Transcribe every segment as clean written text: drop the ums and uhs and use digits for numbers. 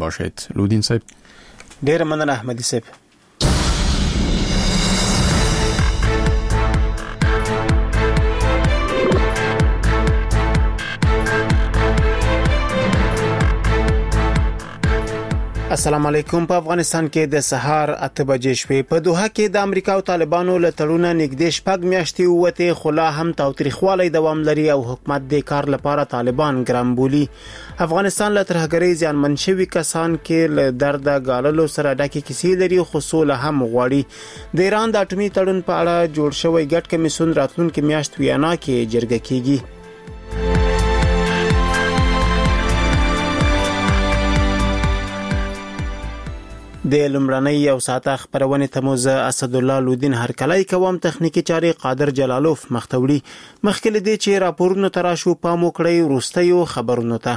باشید. لودین صاحب. ډیر مننه احمدی صاحب. السلام علیکم. په افغانستان کې د سهار 8 بجې شپې په دوحه کې د امریکا او طالبانو له تړونه نږدې شپږ میاشتې ووتې، خو لا هم تاوتریخوالی دوام لري او حکومت د کار لپاره طالبان ګرام بولي. افغانستان له ترهګرۍ زیانمن شوي کسان کې له درده ګاللو سره ډکې کیسې لري، خو سوله هم غواړي. د ایران د اټومي تړون په اړه جوړ شوی ګډ کمیسیون راتلونکي میاشت ویانا کې جرګه کیږي. د لومړنۍ یو ساعته خبرونه ته مو زه اسد الله لودین هرکلی کوم. تخنیکی چاري قادر جلالوف مختوړي. مخکې لدی چې راپورونه تراشو پام وکړئ وروستیو خبرونو ته.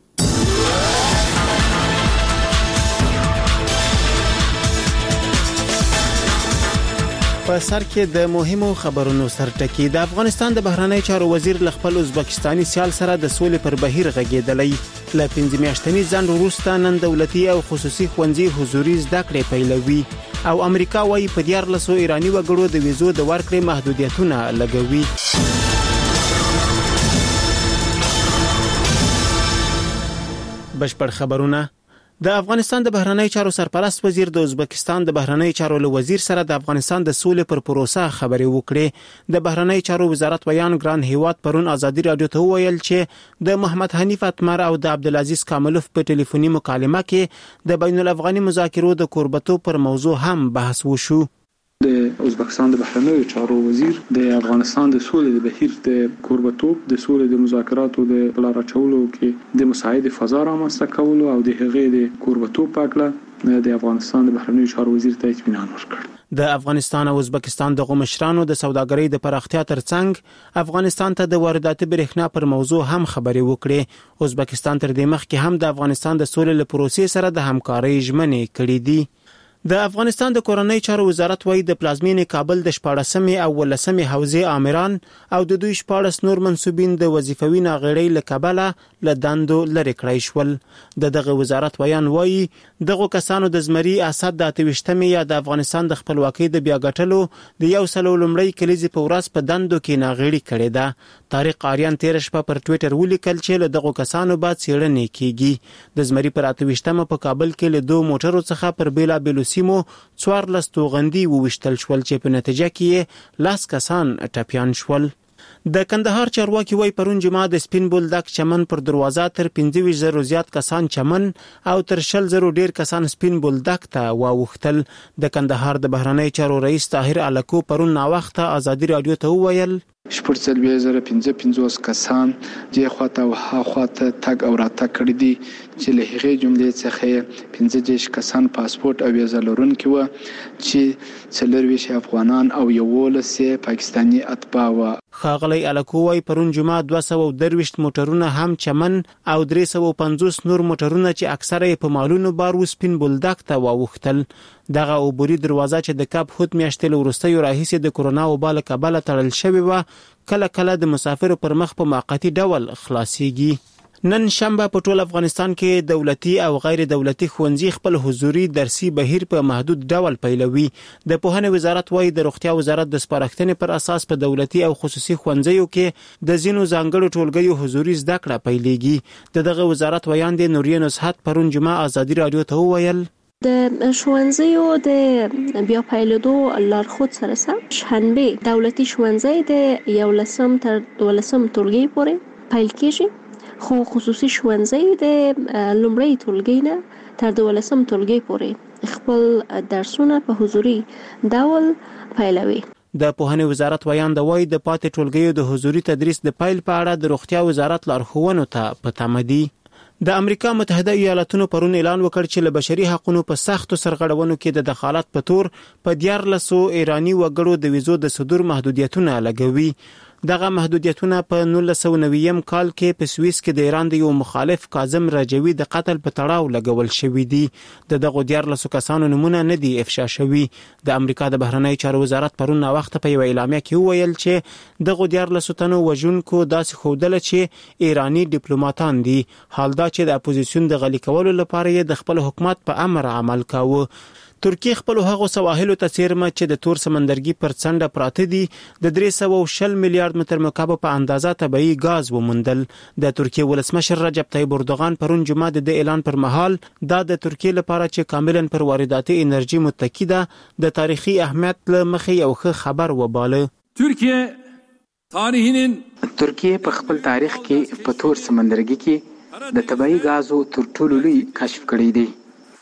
په سر کې د مهمو خبرونو سرټکی. د افغانستان د بهرنی چارو وزیر ل خپل ازبکستاني سیال سره د سولې پر بهیر غږیدلی. ل 15 میاشتنی ځنډ وروسته نن دولتي او خصوصي ښوونځي حضوري زده کړې پیلوي او امریکا وايي په 14 ایرانی وګړو د ویزو د ورکړې محدودیتونه لګوي. بشپړ خبرونه. د افغانستان د بهرنی چارو سرپرست وزیر د ازبکستان د بهرنی چارو له وزیر سره د افغانستان د سولې پر پروسه خبرې وکړې. د بهرنی چارو وزارت ویان ګران هیواد پرون ازادي رادیو ته ویل چې د محمد حنیف اتمر او د عبدالعزیز کاملوف په ټلیفوني مکالمه کې د بین الافغاني مذاکرو د کوربتو پر موضوع هم بحث وشو. د ازبکستان د بهرنی چارو وزیر د افغانستان د سولې د بهیر د کوربتوب د سولې د مذاکراتو د لار چولو کې د مساعد فضا رامنځته کولو او د هغې د کوربتوب په اړه د افغانستان د بهرنی چارو وزیر ته اطمینان ورکړ. د افغانستان او ازبکستان د مشرانو د سوداګرۍ د پراختیا ترڅنګ افغانستان ته د وارداتي برېښنا پر موضوع هم خبرې وکړې. ازبکستان تر دې مخکې هم د افغانستان د سولې له پروسې سره د همکارۍ ژمنې کړې دي. د افغانستان د کورنۍ چارو وزارت وايي د پلازمینې کابل د 14مې او 18مې حوزې آمران او د دوی 14 نور منسوبین د وظیفوي ناغړۍ له کبله له دندو لرې کړای شول. دغه وزارت ویان وايي دغه کسانو د زمري اسد د 28مې یا د افغانستان د خپلواکۍ د بیا ګټلو د یو سلو لمړی کلیزې په ورځ په دندو کې ناغړي کړې ده. طارق آریان 13 شپه پر ټوئیټر ولیکل چې له دغه کسانو بعد څېړنې کیږي. د زمري پر 28مه په کابل کې له دوه موټرو څخه پر بیلابېلو سیمو 14 توغندي وویشتل شول چې په نتیجه کې 10 کسان ټپیان شول. د کندهار چارواکي وای پرون جمعه د سپین بولدک چمن پر دروازه تر 25,000 زیات کسان چمن او تر 20,000 ډیر کسان سپین بولدک ته واوختل. د کندهار د بهرنی چارو رئیس طاهر علکو پرون نا وخت ازادي رادیو ته ویل 4,055 کسان د خواته او خواته تګ او راتګ کړی دي چې له هغې جملې څخه 15 کسان پاسپورت او ویزه لرونکي و چې 24 افغانان او 11 پاکستانی اتباع و. خاغلی الکووی پرون جمعه 230 موټرونه هم چمن او 350 نور موټرونه چې اکثره په مالونو بار وسپین بولدک ته واوختل. دغه عبوري دروازه چې د کاب خود میاشتې وروسته راهیسې د کورونا وبا له کبله تړل شوې و کله کله د مسافرو پر مخ په موقتی ډول خلاصيږي. نن شنبه په ټول افغانستان کې دولتي او غیر دولتي ښوونځي خپل حضوري درسي بهیر په محدود ډول پیلوي. د پوهنې وزارت وايي د روغتیا وزارت د سپارښتنې پر اساس په دولتي او خصوصي ښوونځیو کې د ځینو ځانګړو ټولګیو حضوري زده کړه پیلېږي. دغه وزارت ویان د نورین نصحت پرون جمعه ازادي رادیو ته وویل د ښوونځیو د بیا پیلېدو لارښود سره سم شنبه دولتي ښوونځي د 11 تر 12 ټولګي پورې پیل کېږي، خو خصوصي ښوونځي د لومړی ټولګي نه تر 12 ټولګي پورې خپل درسونه په حضوري ډول پیلوي. د پوهنې وزارت ویان د وای د پاتې ټولګیو د حضوري تدریس د پیل په اړه د روغتیا وزارت لارښوونو ته په تمه دي. د امریکا متحده ایالاتونو پرون اعلان وکړ چې له بشري حقوقو په سختو سرغړونو کې د دخالت په تور په 14 ایرانی وګړو د ویزو د صدور محدودیتونه لګوي. دغه محدودیتونه په 1990 کال کې په سویس کې د ایران د یو مخالف کاظم رجوی د قتل په تړاو لګول شوی دی. دغه 14 کسانو نمونه نه دی افشا شوی. د امریکا د بهرنی چارو وزارت پرون وخت په یو اعلامیه کې وویل چې دغه 14 تنو وژونکو داسې ښودل چې ایرانی ډیپلوماټان دي. حال دا چې د اپوزیسیون د غلي کولو لپاره د خپل حکومت په امر عمل کاوه. ترکیه خپل هغه سواحل ته څیرمه چې د تور سمندرګي پر څنډه پراته دي د 340 میلیارډ متر مکعب په اندازه طبيعي غاز ومندل. د ترکیه ولسمشر رجب طیب اردوغان پرون جمعه د اعلان پر مهال دا د ترکیه لپاره چې کاملا پر وارداتي انرژي متکی ده د تاریخي اهمیت له مخې یو ښه خبر وباله. ترکیه په خپل تاریخ کې په تور سمندرګي کې د طبيعي غازو تر ټولو لوی کشف کړی دی.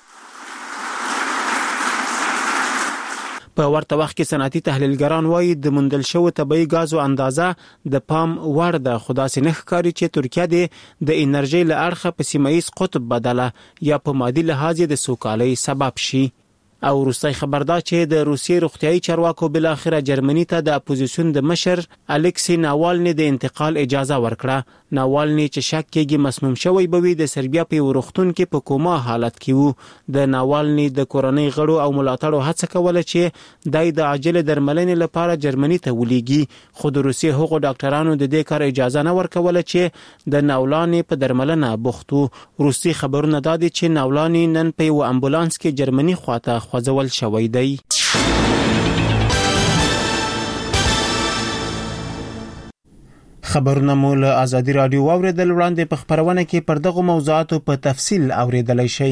په ورته وخت کې صنعتي تحلیلګران وایي د مندل شوی طبيعي غازو اندازه د پام وړ ده. خو داسې نه ښکاري چې ترکیه د انرژي له اړخه په سیمایي قطب بدله یا په مادي لحاظ د سوکالۍ سبب شي. او روسي خبردار چې د روسیې روغتيایي چارواکو بل اخره جرمني ته د اپوزیسیون د مشر الکسی ناوالني د انتقال اجازه ورکړه. ناوالني چې شک کېږي مسموم شوی بوي د سربیا په ورختون کې په کومه حالت کې وو. د ناوالني د کورنۍ غړو او ملاتړو هڅه کوله چې دای د عاجل درملنې لپاره جرمني ته ولېږي. خو د روسي حقوقو ډاکټرانو د دې کار اجازه نه ورکوله چې د ناولاني په درملنه بوختو. روسي خبرونه دادي چې ناولاني نن په یو امبولانس کې جرمني خواته خوځول شوی دی. خبرونه مو له آزادي رادیو واوریدل. وړاندې په خبرونه کې پر دغه موضوعاتو په تفصیل اوریدلای شئ.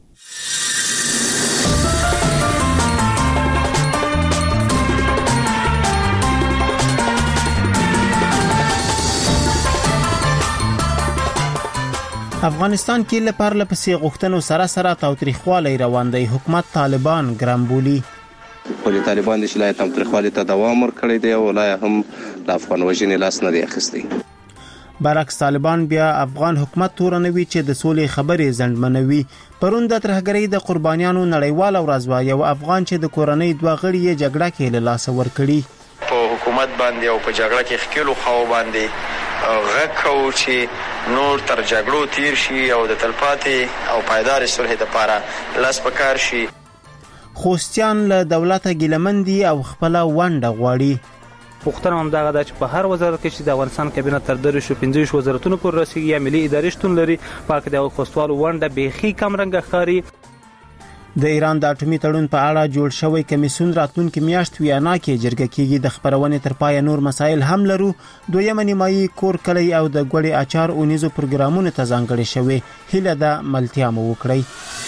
افغانستان کې لپاره لپسې غوښتنو سره تاوتریخوالی روان دی. حکومت طالبان ګرام بولي. ولې طالبان د شلای تاوتریخوالی ته دوام ورکړی دی او لا هم د افغان وژنې لاس نه دی اخیستی. برعکس طالبان بیا افغان حکومت تورنوي چې د سولې خبرې ځنډمنوي. پرون د ترهګرۍ د قربانیانو نړیوال ورځ وه. یو افغان چې د کورنۍ دوه غړي یې جګړه کې له لاسه ورکړي په حکومت باندې او په جګړه کې ښکېلو خواو باندې غږ کوو چې نور تر جګړو تیر شي او د تلپاتې او پایدار صلح لپاره لاس پکار شي. خوستیان له دولته ګیلمندي او خپل ونډه غواړي. پوښتنه هم دغه ده چې په هر وزارت کې چې د افغانستان کابینه تر 15 وزارتونو پورې رسیږي یا ملي ادارې شتون لري، پاک د خوستوالو ونډه بیخي کم رنګه ښکاري. د ایران د اټومي تړون په اړه جوړ شوی کمیسیون راتلونکي میاشت ویانا کې جرګه کیږي. د خبرونې تر پای نور مسایل هم لرو. دویمه نیمایي کور کلی او د ګوړې اچار اونیزو پروګرامونو ته ځانګړي شوی. هیله ده ملتیا مو وکړئ.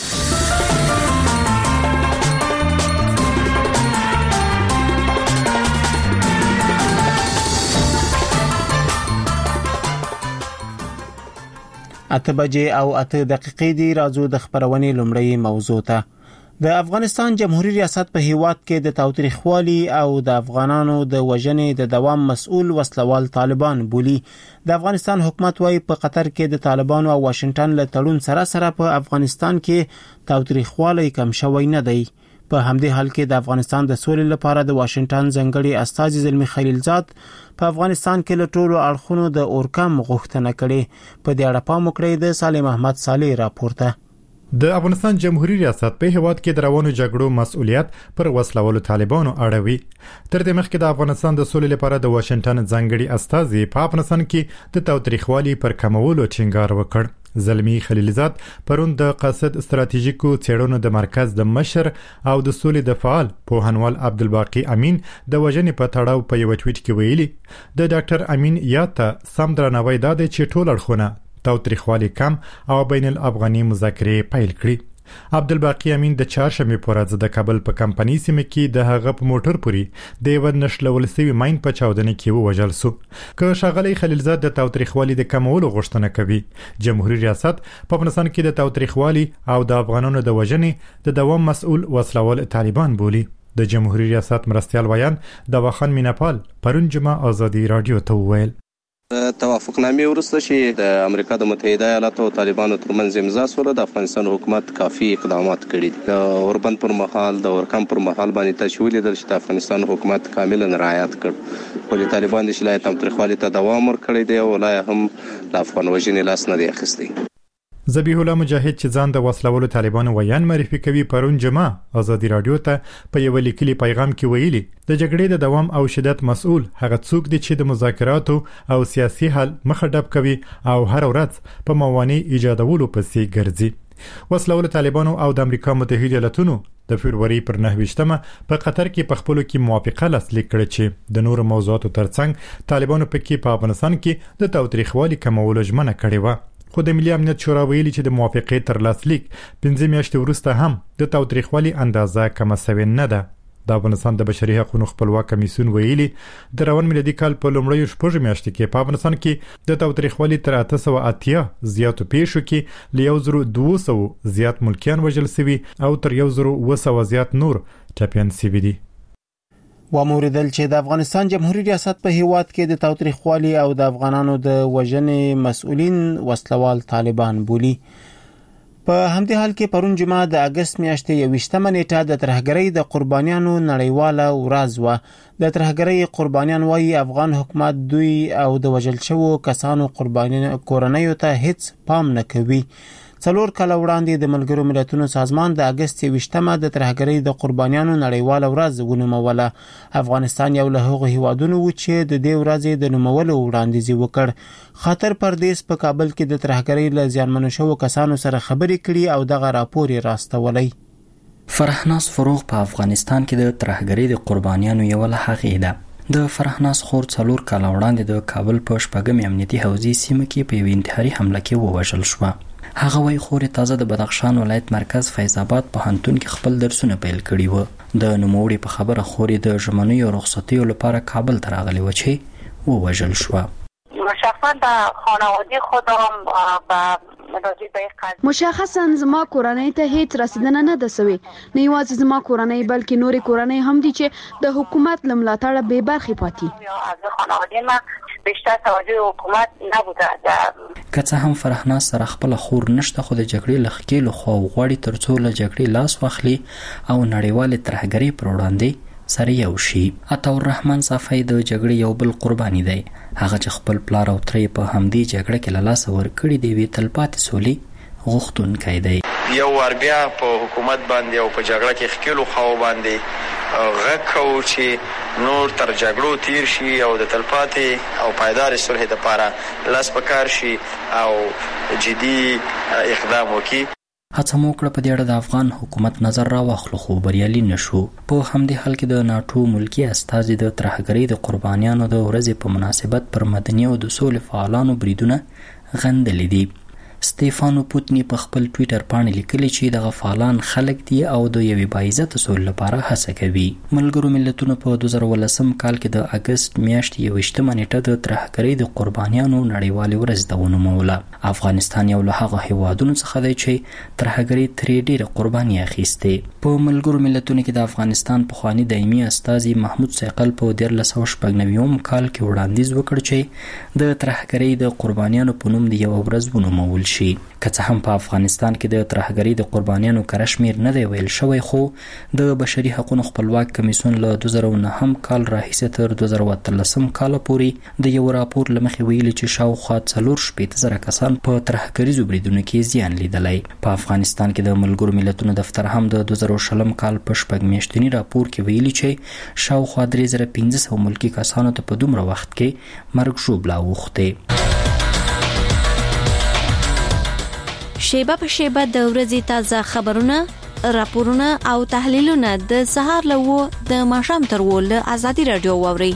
اته بجې او 8 دقیقې دی. راځو د خبرونې لومړی موضوع ته. د افغانستان جمهوریت ریاست په هیواد کې د تاوتریخوالي او د افغانانو د وژنې د دوام مسؤل وسلوال طالبان بولي. د افغانستان حکومت وايي په قطر کې د طالبانو او واشنگټن له تړون سره په افغانستان کې تاوتریخوالي کم شوی نه دی. په همدې حال کې د افغانستان د سولې لپاره د واشنگټن ځنګړي استازي زلمی خلیلزاد په افغانستان کې له ټولو اړخونو د اورکم غوښتنه کړې. په دې اړه پام وکړئ د سالم احمد صالح راپورته. د افغانستان جمهوریت ریاست په هیواد کې د روانو جګړو مسؤلیت پر وسلوالو طالبانو اړوي. تر دې مخکې د افغانستان د سولې لپاره د واشنگټن ځانګړي استازي په افغانستان کې د تاوتریخوالي پر کمولو ټینګار وکړ. زلمی خلیلزاد پرون د قاصد استراتیژیکو څېړنو د مرکز د مشر او د سولې د فعال پوهنوال عبدالباقی امین د وژنې په تړاو په یو ټویټ کې ویلي د ډاکټر امین یاد ته سم درناوی دا دی چې ټول اړخونه تاوتریخوالي کم او بین الافغاني مذاکرې پیل کړي. عبدالباقی امین د چهارشنبه په ورځ د کابل په کمپنی سیمه کې د هغه په موټر پوري د یو نشلول سوي ماین په چاودنه کې ووژل شو. که شاغلی خلیلزاد د تاوتریخوالي د کمولو غوښتنه کوي، جمهوریت ریاست په افغانستان کې د تاوتریخوالي او د افغانانو د وژنې د دوام مسؤل وسلوال طالبان بولي. د جمهوریت ریاست مرستیال ویان دواخان میناپال پرون جمعه آزادي رادیو ته وویل توافقنامې وروسته چې د امریکا د متحده ایالاتو او طالبانو ترمنځ امضا شوه، د افغانستان حکومت کافي اقدامات کړي دي. د اوربند پر مهال، د اورکم پر مهال باندې تاسو ولیدل چې د افغانستان حکومت کاملا رعایت کړ، خو د طالبان د شلای تاوتریخوالي ته دوام ورکړی دی او لا هم د افغان وژنې لاس نه دی اخیستی. ذبیح الله مجاهد چې ځان د وسلوالو طالبانو ویان معرفي کوي پرون جمعه آزادي رادیو ته په یو لیکلي پیغام کې ویلي د جګړې د دوام او شدت مسؤل هغه څوک دي چې د مذاکراتو او سیاسي حل مخه ډب کوي او هر ورځ په موانع ایجادولو پسې ګرځي. وسلوالو طالبانو او د امریکا متحده ایالاتونو د فبرवरी پر 9مه په قطر کې په خپلو کې موافقه لاسلیک کړه چې د نورو موضوعاتو ترڅنګ طالبانو پکې په افغانستان کې د تاوتریخوالي کمولو ژمنه کړې و. خو د ملي امنیت شورا ویلي چې د موافقې تر لاسلیک 5 میاشتې وروسته هم د تاوتریخوالي اندازه کم شوې نه ده. د افغانستان د بشري حقوقو خپلواک کمیسیون ویلي د روان میلادي کال په لومړیو 6 میاشتو کې په افغانستان کې د تاوتریخوالي تر 880 زیاتو پیښو کې ل 1200 زیات ملکیان وژل شوي او تر 1200 زیات نور ټپیان شوي دي. وموردل چې د افغانستان جمهوریت ریاست په هیواد کې د تاوتریخوالي او د افغانانو د وژنې مسؤلین وسلوال طالبان بولی. په همدې حال کې پرون جمعه د اگست میاشتې 28مه نیټه د ترهګرۍ د قربانیانو نړیواله ورځ و. د ترهګرۍ قربانیان وايي افغان حکومت دوی او د وژل شوو کسانو کورنیو ته هیڅ پام نه کوي. 4 کال وړاندې د ملګرو ملتونو سازمان د اگست 28مه د ترهګرۍ د قربانیانو نړیواله ورځ ونوموله. افغانستان یو له هغو هیوادونو و چې د دې ورځې د نومولو وړاندیز وکړ. خاطر پردیس په کابل کې د ترهګرۍ له زیانمنو شوو کسانو سره خبرې کړي او دغه راپور یې راستولی. فرحناز فروغ په افغانستان کې د ترهګرۍ د قربانیانو یو له هغې ده. د فرحناز خور 4 کال وړاندې د کابل په شپږم امنیتي حوزې سیمه کې په یو انتحاري حمله کې ووژل شوه. هغه وای خورې تازه د بدخشان ولایت مرکز فیض آباد په هنتون کې خپل درسونه پیل کړي وو. د نوموړي په خبره خورې د ژمنیو رخصتیو لپاره کابل ته راغلی و چې ووژل شوه. شخصا د خانواده خودم مشخصا زما کورنۍ ته هیڅ رسیدنه نه ده سوې، نه یوازې زما کورنۍ بلکې نورې کورنۍ هم دي چې د حکومت له ملاتړه بې برخې پاتې. از خانواده ما بیشتر توجه حکومت نبوده. که څه هم فرحناز سره خپل خور نشته، خو د جګړې له ښکېلو خواو غواړي ترڅو له جګړې لاس واخلي او نړیوالې ترهګرۍ پر وړاندې سره یو شي. عطاالرحمن صافی د جګړې یو بل قرباني دی. هغه چې خپل پلار او ترې په همدې جګړه کې له لاسه ورکړي دی، وی تلپاتې سولې غوښتونکی دی. یو ور بیا په حکومت باندې او په جګړه کې ښکېلو خواو باندې غږ کوو چې نور تر جګړو تیر شي او د تلپاتې او پایدارې صلح دپاره لاس په کار شي او جدي اقدام وکړي. هڅه مو وکړه په دې اړه د افغان حکومت نظر راواخلو، خو بریالي نشو. په همدې حال کې د ناټو ملکی استازي د ترهګرۍ د قربانیانو د ورځې په مناسبت پر مدني او د سولې فعالانو بریدونه غندلي دي. ستيفانو پوتني په خپل ټوئیټر باندې لیکلي چې د فعالان خلک دي او د یوې باعزته سولې لپاره هڅه کوي. ملګرو ملتونو په 2018 کال کې د اگست میاشتې 28مه نیټه د ترهګرۍ د قربانیانو نړیوالې ورځ د ونوموله. افغانستان یو له هغه هیوادونو څخه دی چې ترهګرۍ ترې ډېره قرباني اخیستې. په ملګرو ملتونو کې د افغانستان پخوانی دایمي استازي محمود سیقل په 1996 کال کې وړاندیز وکړ چې د ترهګرۍ د قربانیانو په نوم د یو ورځ ونومول شي. که څه هم په افغانستان کې د ترهګرۍ د قربانیانو کره شمیر نه دی ویل شوی، خو د بشري حقوقو خپلواک کمیسیون له 2009 کال راهیسې تر 2013 کال پورې د یو راپور له مخې ویلي چې شاوخوا 4,000 کسان په ترهګریزو بریدونو کې زیان لیدلی. په افغانستان کې د ملګرو ملتونو دفتر هم د 2020 کال په 6 میاشتني راپور کې ویلي چې شاوخوا 3,500 ملکی کسانو ته په دومره وخت کې مرګ ژوبله اوښتې. شیبه په شیبه د ورځې تازه خبرونه، راپورونه او تحلیلونه د سهار له 9 د ماښام تر 10 له آزادي رادیو واورئ.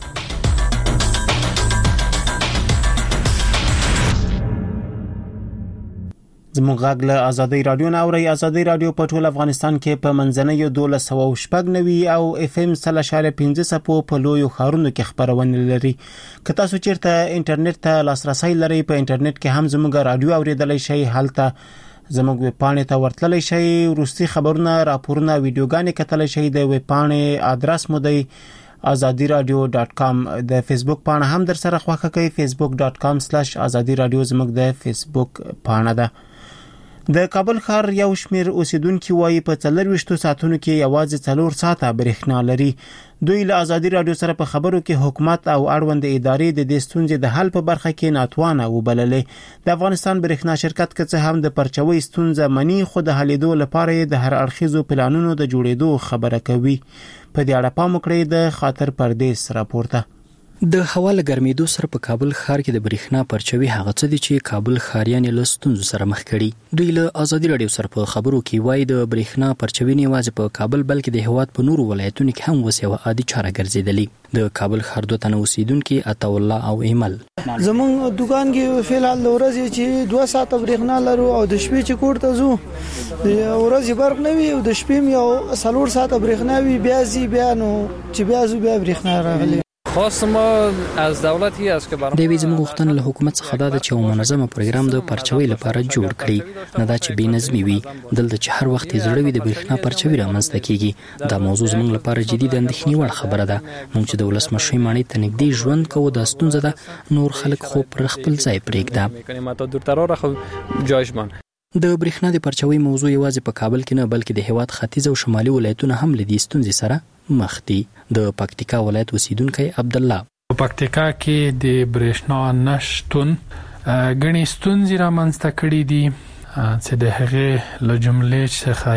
زموږ غږ له آزادي رادیو نه اورئ. آزادي رادیو په ټول افغانستان کې په منځنۍ 1290 او اف ام 3.5 په لویو ښارونو کې خبرونه لري. که تاسو چیرته انټرنیټ ته لاسرسي لرئ، په انټرنیټ کې هم زموږ رادیو اوریدلای شئ. هلته زموږ ویب پاڼې ته ورتللی شئ، وروستي خبرونه، راپورونه، ویډیوګانې کتلی شئ. د ویب پاڼې ادرس مو دی azadiradio.com د فیسبوک پاڼه هم در سره خوښه کوي facebook.com/azadiradio زموږ د فیسبوک پاڼه ده. د کابل ښار یو شمیر اوسیدونکو وايي په 24 ساعتونو کې یوازې 4 ساعته برېښنا لري. دوی له ازادي رادیو سره په خبرو کې حکومت او اړوند ادارې د دې ستونزې د حل په برخه کې ناتوانه وبللې. د افغانستان برېښنا شرکت که څه هم د پرچوي ستونزه مني، خو د حلیدو لپاره د هر اړخیزو پلانونو د جوړېدو خبره کوي. په دې اړه پام وکړئ د خاطر پردیس راپورته. د هوا له ګرمېدو سره په کابل ښار کې د برېښنا پرچوي هغه څه دي چې کابل ښاریان له ستونزو سره مخ کړي. دوی له ازادي رادیو سره په خبرو کې وایي د برېښنا پرچوي نه یوازې په کابل بلکې د هیواد په نورو ولایتونو کې هم وسیو عادي چاره ګرځېدلې. د کابل ښار دوه تنه اوسیدونکو عطا الله او ایمل زمون دکان کې فعال د ورځې چې 2 ساعته برېښنا لرو او د شپې چې کوړ ته ځو د ورځې برق نه وي او د شپې یو 4 ساعته برېښنا وي، بیا نو چې بیا برېښنا راغلي. خواست ما از دولتی است که د ویزم غوښتنه له حکومت څخه دا چې یو منظمه پروګرام د پرچوي لپاره جوړ کړي، نه دا چې بې نظمي وي. دلته چې هر وخت زړه وي د برېښنا پرچوي رامنځته کیږي. دا موضوع زموږ لپاره جدي د اندېښنې وړ خبره ده. موږ چې د ولسمشر ماڼۍ ته نږدې ژوند کوو دا ستونزه ده، نور خلک خو پر خپل ځای پرېږده. د برېښنا د پرچوي موضوع یوازې په کابل کې نه بلکې د هیواد ختیځ او شمالي ولایتونو هم له دې ستونزې سره مخ دي. د پکتیکا ولایت اوسیدونکی عبد الله په پکتیکا کې د برېښنا نشتون غني ستونزې رامنځته کړې دي چې د هغې له جملې څخه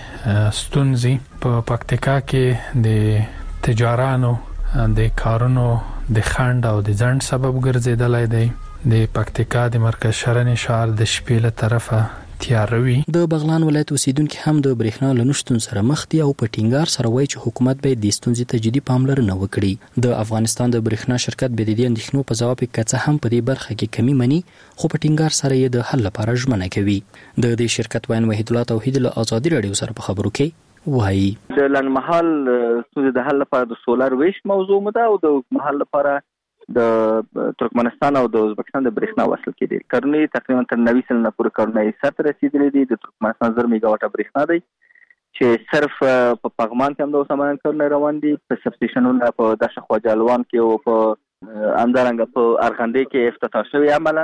ستونزې په پکتیکا کې د تجارانو د کارونو د خند او د ځنډ سبب ګرځیدلی دی. د پکتیکا د مرکز شرن شهر د شپې له طرفه تیاروي. د بغلان ولایت اوسیدونکو هم د برېښنا له نشتون سره مخ دي او په ټینګار سره وایي چې حکومت باید د ستونزې ته جدي پاملرنه وکړي. د افغانستان د برېښنا شرکت به د دې اندېښنو په ځواب کې څه هم په دې برخه کې کمی مني، خو په ټینګار سره یې د حل لپاره ژمنه کوي. د دې شرکت وین وحید الله توحید له ازادي رادیو سره په خبرو کې وایي د لنډمحال ستونزې د حل لپاره د سولر ویش موضوع مده او د محل لپاره د ترکمنستان او د ازبکستان د برېښنا وصل کېدل کارونه تقریبا تر 90 سلنه پورې کارونه یې سره رسیدلي دي. د ترکمنستان 1000 میگاواټه برېښنا دی چې صرف په پغمان کې هم د اوسمن کارونه روان دي، په سبسټیشنونو په داشه خواجالوان کې او په اندرنګ په ارغندې کې افتتاح شوی عملاً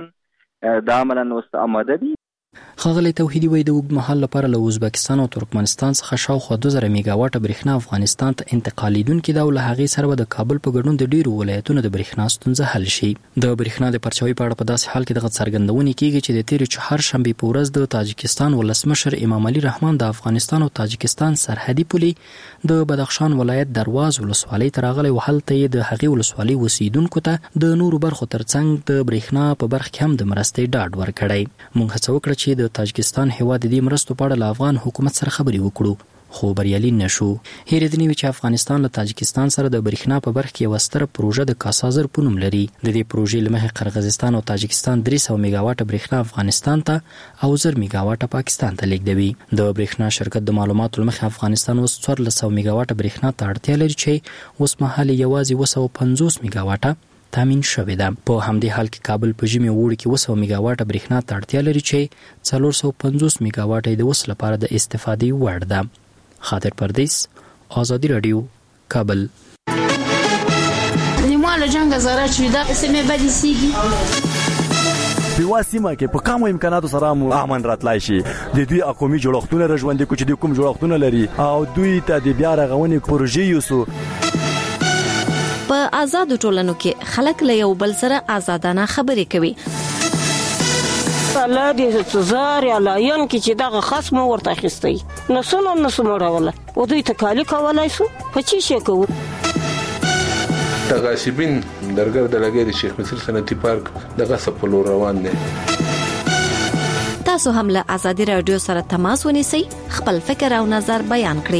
اوس آماده دي. ښاغلی توحیدي وایي د اوږدمهال لپاره له ازبکستان او ترکمنستان څخه شاوخوا 2000 میگاواټه برېښنا افغانستان ته انتقالیدونکې ده او له هغې سره به د کابل په ګډون د ډېرو ولایتونو د برېښنا ستونزه حل شي. د برېښنا د پرچوي په اړه په داسې حال کې دغه څرګندونې کېږي چې د تېرې چهارشنبې په ورځ د تاجکستان ولسمشر امام علي رحمان د افغانستان او تاجکستان سرحدي پولې د بدخشان ولایت درواز ولسوالۍ ته راغلی او هلته یې د هغې ولسوالۍ اوسیدونکو ته د نورو برخو ترڅنګ د برېښنا په برخه کې هم د مرستې ډاډ ورکړی. موږ هڅه وکړه چې د تاجکستان هیواد د مرستو په اړه له افغان حکومت سره خبرې وکړو، خو بریالي نشو. هیرېدنې وي چې افغانستان له تاجکستان سره د برېښنا په برخه کې یوه ستره پروژه د کاسازر په نوم لري. د دې پروژې له مخې قرغیزستان او تاجکستان 300 میگاواټه برېښنا افغانستان ته او 1000 میگاواټه پاکستان ته لیږدوي. د برېښنا شرکت د معلوماتو له مخې افغانستان اوس 1400 میگاواټه برېښنا ته اړتیا لري چې اوس مهال یوازې 250 میگاواټه تامین شوې ده. په همدې حال کې کابل په ژمي او اوړي کې 200 میگاواټه برېښنا ته اړتیا لري چې 450 میگاواټه د اوس لپاره د استفادې وړ ده. خاطر پردیس، ازادي رادیو، کابل. نیماله جنگ زاره چې دا سمې بدې سیږي په واسمه کې په کومو امکاناتو سره مو امن راتلای شي. د دوی اقومي جوړښتونه رژوندې کو چې د کوم جوړښتونه لري او دوی ته د بیا رغونې پروژې یوسو. په آزادو ټولنو کې خلک له یو بل سره آزادانه خبرې کوي. الله دې زار یا لاین کې چې دغه خصم ورته اخیستی نسونه مړوله او دوی تکالی کولای شو په چی شي کوو. تغاسبین درګر د لګې د شیخ مسیل صنعتي پارک دغه سپلو روان دي. تاسو هم له آزادي رادیو سره تماس ونیسئ، خپل فکر او نظر بیان کړئ.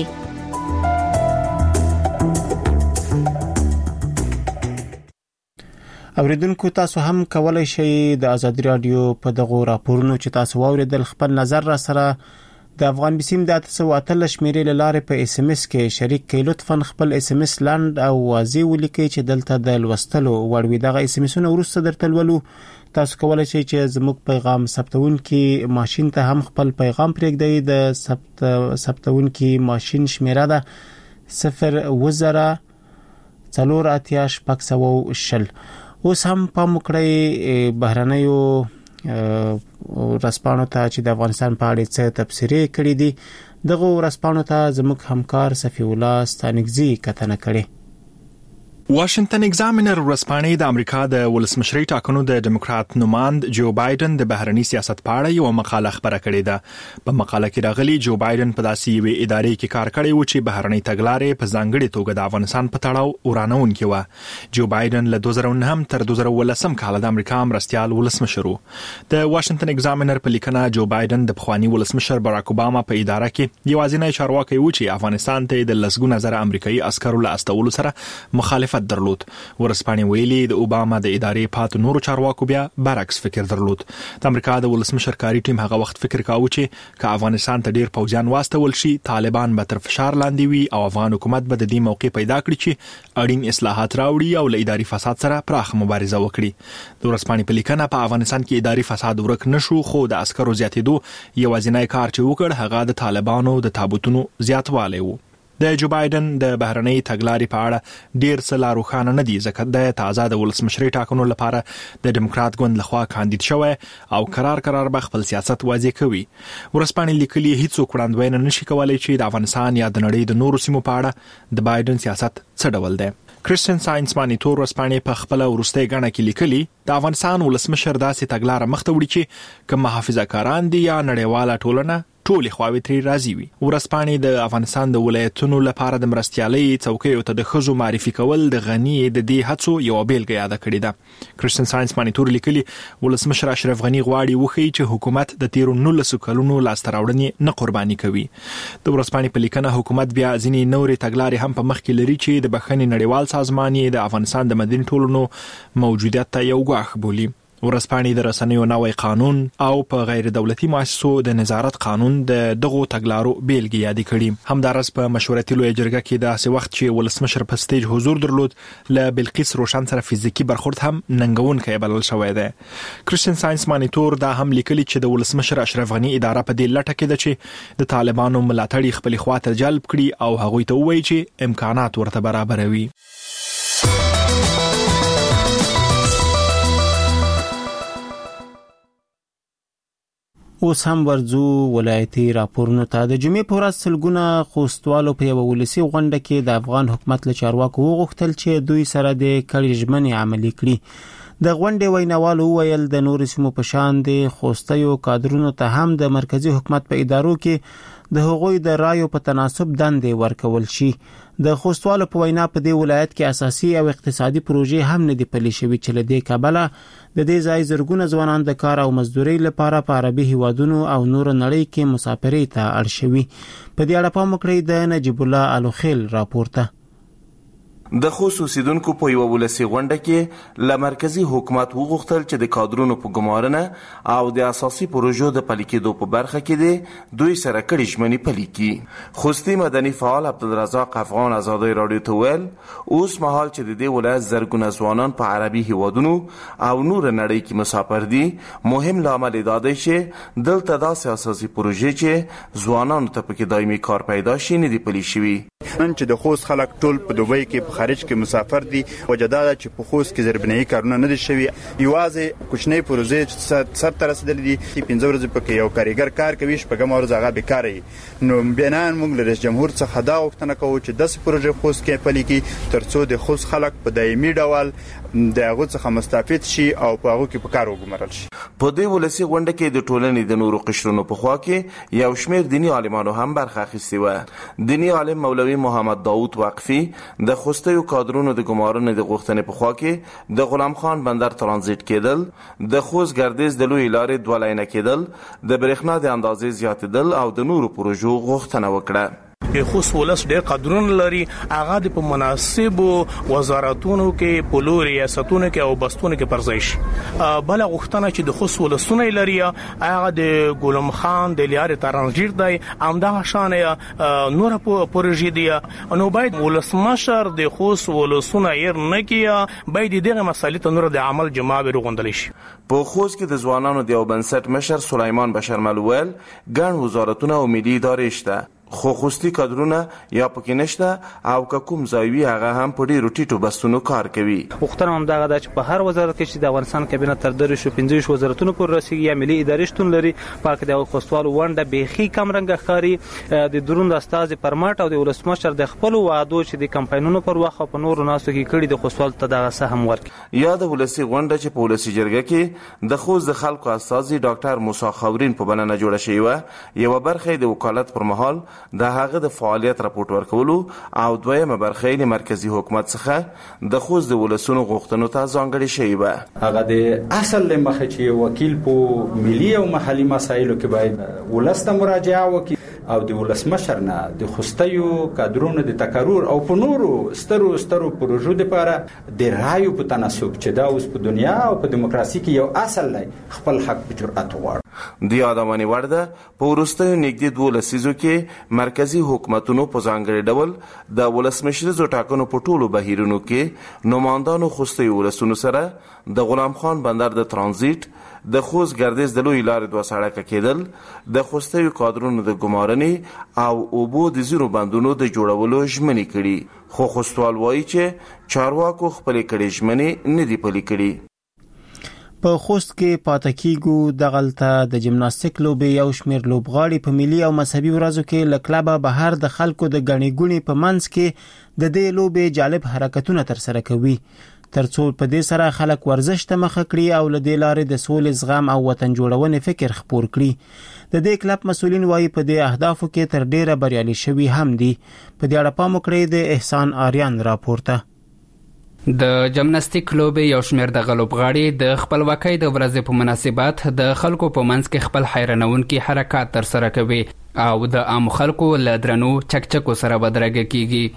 اوریدونکو تاسو هم کولای شئ د آزادي رادیو په دغه راپورونو چې تاسو واوریدل خپل نظر را سره د افغان بسیم د 313 شمیرې لاره په اس ام اس کې شریک کړئ. لطفا خپل اس ام اس لاند او واضح ولیکئ چې دلته د لوستلو وړ وي. دغه اس ام اسونه وروسته درته ولولو. تاسو کولای شئ چې زموږ پیغام ثبتونکي ماشين ته هم خپل پیغام پرېږدئ. د ثبتونکي ماشين شمیره ده 010 4.8 اوس هم په مکړې بهرنیو رسپانو ته چې د افغانستان په اړه څه تبصرې کړې دي دغه رسپانو ته زموږ همکار صفی الله ستانګزی کتنه کړې. واشنگټن ایگزامینر ورځپاڼې د امریکا د ولسمشرۍ ټاکنو د ډیموکرات نوماند جو بایدن د بهرنی سیاست په اړه یو مقاله خبره کړې ده. په مقاله کې راغلي جو بایدن په داسې یوې ادارې کې کار کړی و چې بهرنی تګلارې په ځانګړي توګه د افغانستان په تړاو ورانونکې و. جو بایدن له 2009 تر 2013 کال د امریکا مرستيال ولسمشر و. د واشنگټن ایگزامینر په لیکنه جو بایدن د پخوانی ولسمشر باراک اوباما په اداره کې یوازینی چارواکي و چې افغانستان ته د لسګونه زره امریکایي عسکرو له استولو سره مخالفت درلود. ورسپانې ویلي د اوباما د ادارې پات نورو چارواکو بیا برعکس فکر درلود. د امریکا د ولسمشر کاری ټیم هغه وخت فکر کاوه چې که افغانستان ته ډیر پوځیان واستول شي طالبان به تر فشار لاندې وي او افغان حکومت به د دې موقع پیدا کړي چې اړین اصلاحات راوړي او له اداري فساد سره پراخ مبارزه وکړي. د ورسپانې په لیکنه په افغانستان کې اداري فساد ورک نشو خو د عسکرو زیاتېدو یوازینی کار چې وکړ هغه د طالبانو د تابوتونو زیاتوالی و. د جو بایدن د بهرنۍ تګلارې په اړه ډیر څه لا روښانه نه دي ځکه د تازه د ولسمشرۍ ټاکنو لپاره د ډیموکرات ګوند لخوا کاندید شوی او قرار به خپل سیاست واضح کوي. ورسپانې لیکلي هیڅوک وړاندوینه نشي کولای چې د افغانستان یا د نړۍ د نورو سیمو په اړه د بایدن سیاست څه ډول دی. کریسټین ساينس مانیټور ورسپانې په خپل ورستۍ غاڼه کې لیکلي د افغانستان ولسمشر داسې تګلارې مخته وړي چې کوم محافظه کاران دي یا نړیواله ټولنه ټولې خواوې ترې راضي وي. ورسپانې د افغانستان د ولایتونو لپاره د مرستيالۍ څوکیو ته د ښځو معرفي کول د غني د دې هڅو یو بیلګه یاد کړې ده. کریسټین ساينس مانیټور لیکلي ولسمشر اشرف غني غواړي وخی چې حکومت د تیرو 19 کلونو لاستراوړنې نه قرباني کوي. د ورسپانې په لیکنه حکومت بیا ځینې نورې تګلارې هم په مخ کې لري چې د بخښنې نړیوال سازمان د افغانستان د مدني ټولنو موجودیت ته یو ګواښ بولي. ورسپانې د رسنیو نوې قانون او په غیر دولتي مؤسسو د نظارت قانون د دغو تګلارو بیلګې یاد کړي. همدارس په مشورتي لوی جرګه کې داسې وخت چې ولسمشر په سټیج حضور درلود ل بلقیس روشن سره فزیکی برخورد هم ننګونکی بلل شوی دی. کریسټین ساينس مانیټور دا هم لیکلي چې د ولسمشر اشرف غني اداره په دې لټه کې ده چې د طالبانو ملاتړي خپل خواته جلب کړي او هغوی ته ووایي چې امکانات ورته برابروي. اوس هم ورځو ولایتي راپورونو ته. د جمعې په ورځ سلګونه خوستوالو په یو ولسی غونډه کې د افغان حکومت له چارواکو وغوښتل چې دوی سره د کړي ژمنې عملي کړي. د غونډې ویناوالو ویل د نور سیمو په شان د خوستیو کادرونو ته هم د مرکزی حکومت په ادارو کې د هغوی د رایو په تناسب دندې ورکول شي. د خوستوالو په وینا په دې ولایت کې اساسي او اقتصادي پروژې هم نه دي پلي شوي چې له دې کبله د دې ځای زرګونه ځوانان د کار او مزدوري لپاره په عربي هیوادونو او نور نړۍ کې مسافرۍ ته اړ شوي. په دې اړه پام وکړئ د نجیب الله الوخیل راپورته. د خوست اوسیدونکو په یو ولسی غونډه کې له مرکزی حکومت وغوښتل چې د کادرونو په ګمارنه او د اساسي پروژو د پلي کېدو په برخه کې دوی سره کړي ژمنې پلي کړي. خوستي مدني فعال عبدالرزاق افغان ازادي رادیو ته ویل اوس مهال چې د دې ولایت زرګونه ځوانان په عربي هیوادونو او نور نړۍ کې مسافر دي مهم لامل دا دی چې دلته داسې اساسي پروژې چې ځوانانو ته پکې دایمي کار پیدا شي نه دي پلي شوي. نن چې د خوست خلک ټول په دوبۍ کې په خارج کې مسافر دي وجداده چې په خوست کې زربنایي کارونه نه دي شوي یوازې کوچنۍ پروژې سر ته رسیدلې دي 15 ورځې پکې یو کاریګر کار کوي شپږم ورځ هغه بیکاره وي. نو بنان موږ له رئیس جمهور څخه دا غوښتنه کوو چې داسې پروژې خوست کې پلي کړي ترڅو د خوست خلک په دایمي ډول د هغه څخه مستفید شي او په هغه کې په کار وګمارل شي. په دې ولسی غونډه کې د ټولنې د نورو قشرونو په خوا کې یو شمېر دینی عالمانو هم برخه اخیستې و. دینی عالم مولوي محمد داوود وقفي د خوستیو کادرونو د ګمارنې د غوښتنې په خوا کې د غلام خان بندر ترانزیت کېدل د خوست ګردیز د لوی لارې دوه لاینه کېدل د برېښنا د اندازې زیاتېدل او د نورو پروژو غوښتنه وکړه. خوست ولس ډېر قدرونه لري هغه د په مناسبو وزارتونو کې په لوی ریاستونو کې او بستونو کې پرځای شي. بل غوښتنه چې د خوست ولسونه لري هغه د غلام خان د لارې ترانزیت دی همدغه شان نور پروژې دي. نو باید ولسمشر د خوست ولسونه ير نه کیه باید دغه مسالې ته نور د عمل جماع ورغوندل شي. په خوست کې د ځوانانو د یو بنسټ مشر سلیمان بشرمل ویل ګڼ وزارتونه او ملي ادارې شته خو خوستي کادرونه یا پکې نشته او کوم ځایوي هغه هم په ډیرو ټیټو بستونو کار کوي. وختونه هم دغه د چې په هر وزارت کې چې د افغانستان کابینه تر 15 وزارتونو پورې رسیدي یا ملي ادارې شتون لري، پاک د خوستوال ونده بيخي کم رنګ ښکاری د دروند استاد پرمات او د ولسمشر د خپل وعدو چې د کمپاینونو پر وخت په نورو ناسو کې کړي د خوستوال ته دغه سهم ورکړي. یا د ولسی غونډه چې په ولسی جرګه کې د خوست د خلکو استاذي ډاکټر موسی خاورین په بننه جوړه شوی و، یو برخه د وکالت پر مهال د هغه د فعالیت راپورټ ورکولو او دویمه برخه د مرکزی حکومت څخه د خوست د ولسونو غوښتنو ته ځانګړې شوی و. هغه د اصل مخه چې وکیل په ملي او محلي مسایلو کې باید ولسته مراجعه وکړي او د ولسمشر نه د خوستیو کادرونو د تکرر او په نورو سترو پروژو لپاره د رایو په تناسب چې دا اوس په دنیا او په دیموکراسي کې یو اصل دی، خپل حق په جرأت وغواړي. د یادونه ورده په وروستیو نږدې 2 لسیزو کې مرکزی حکومتونو په ځانګړي ډول د ولسمشریزو ټاکنو په ټولو بهیرونو کې نمائندانو خوستیو ولسونو سره د غلام خان بندر د ترانزیت، د خوست ګردیز د لوی لارې 2 سړک کېدل، د خوستیو کادرونو د ګمارنې او اوبو د زیرو بندونو د جوړولو ژمنې کړي. خو خوستوال وایي چې چارواکو خپل کړي ژمنې نه دي پلي کړي. په خوست کې پاتکیګو دغلطه د جمناستیک لوبې یو شمیر لوبغاړي په ملي او مذهبي ورځو کې لکلبه بهر د خلکو د غنی ګونی په منځ کې د دې لوبې جالب حرکتونه تر سره کوي، ترڅو په دې سره خلک ورزش ته مخه کړي او له دې لارې د سولې زغم او وطن جوړونې فکر خپور کړي. د دې کلب مسولین وایي په دې اهدافو کې تر ډیره بریالي شوي هم دي. په دې اړه پام وکړئ د احسان آریان راپورته. د جمناستیک لوبې یو شمیر د غلوبغاړي د خپلواکۍ د ورځې په مناسبت د خلکو په منځ کې خپل حیرانونکي حرکات تر سره کوي او د عام خلکو له درنو چکچکو سره بدرګه کیږي.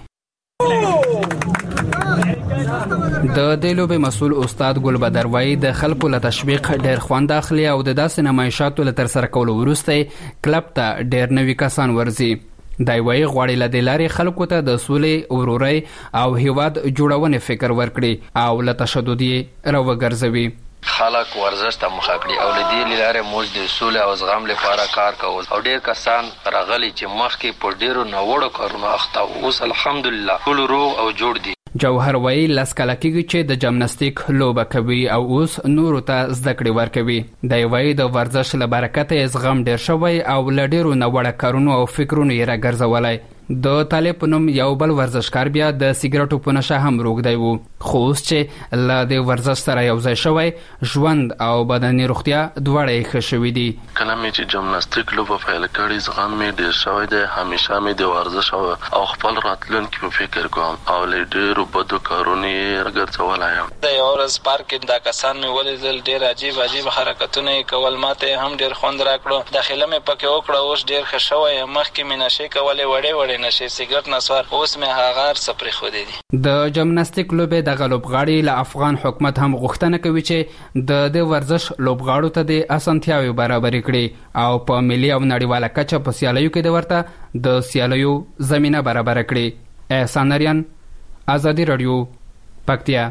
د دې لوبې مسؤل استاد ګل بدر وایي د خلکو له تشویق ډېر خوند اخلي او د داسې نمایشاتو له تر سره کولو وروسته کلب ته ډېر نوي کسان ورځي. دای وایي غواړي له دې لارې خلکو ته د سولې، ورورۍ او هیواد جوړونې فکر ورکړي او له تشدد یې راوګرځوي. خلک ورزش ته مخه کړي او له دې لارې موږ د سولې او زغم لپاره کار کول او ډېر کسان راغلي چې مخکې په ډېرو ناوړو کارونو اخته وو، اوس الحمدلله ټول روغ او جوړ دي. جوهر وایي لس کاله کېږي چې د جمناستیک لوبه کوي او اوس نورو ته زده کړې ورکوي. دی وایي د ورزش له برکته یې زغم ډېر شوی او له ډېرو ناوړه کارونو او فکرونو یې راګرځولی. د طالب په نوم یو بل ورزشکار بیا د سیګریټو په نشه هم روږدی و، خو اوس چې له دې ورزش سره یو ځای شوی، ژوند او بدني روغتیا دواړه یې ښه شوي دي. کله مې چې جمناستیک لوبه پیل کړې زغم مې ډېر شوی دی. همیشه مې د ورزش او خپل راتلونکي په فکر کوم او له ډېرو بدو کارونو یې راګرځولی یم. د یو ورځ پارک کې دا کسان مې ولیدل، ډېر عجیب حرکتونه یې کول، ماته هم ډېر خوند راکړو. داخله مې پکې وکړه، اوس ډېر ښه شوی یم. مخکې مې نشې کولې، وړې نشې سیګریټ نسوار، اوس مې هغه څه پرېښودې دي. د جمناستیک لوبې د غلوبغاړي له افغان حکومت هم غوښتنه کوي چې د دې ورزش لوبغاړو ته د اسانتیاوې برابرې کړي او په ملي او نړیواله کچه په سیالیو کې د ورته د سیالیو زمینه برابر کړي. احسان آریان، آزادي رادیو، پکتیا.